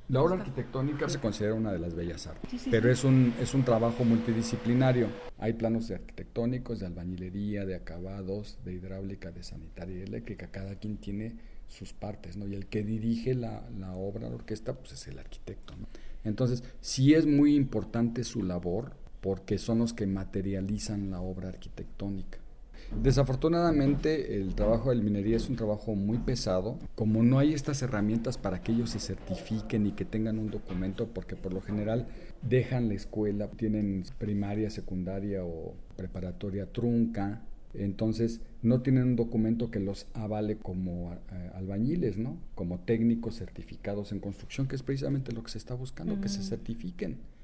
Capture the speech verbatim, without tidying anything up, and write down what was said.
La obra arquitectónica se considera una de las bellas artes, Sí, sí, pero sí. es un, es un trabajo multidisciplinario. Hay planos de arquitectónicos, de albañilería, de acabados, de hidráulica, de sanitaria y eléctrica. Cada quien tiene sus partes, ¿no? Y el que dirige la, la obra, la orquesta, pues es el arquitecto, ¿no? Entonces, sí es muy importante su labor porque son los que materializan la obra arquitectónica. Desafortunadamente el trabajo de la minería es un trabajo muy pesado, como no hay estas herramientas para que ellos se certifiquen y que tengan un documento, porque por lo general dejan la escuela, tienen primaria, secundaria o preparatoria trunca, entonces no tienen un documento que los avale como eh, albañiles, ¿no? Como técnicos certificados en construcción, que es precisamente lo que se está buscando, mm. que se certifiquen.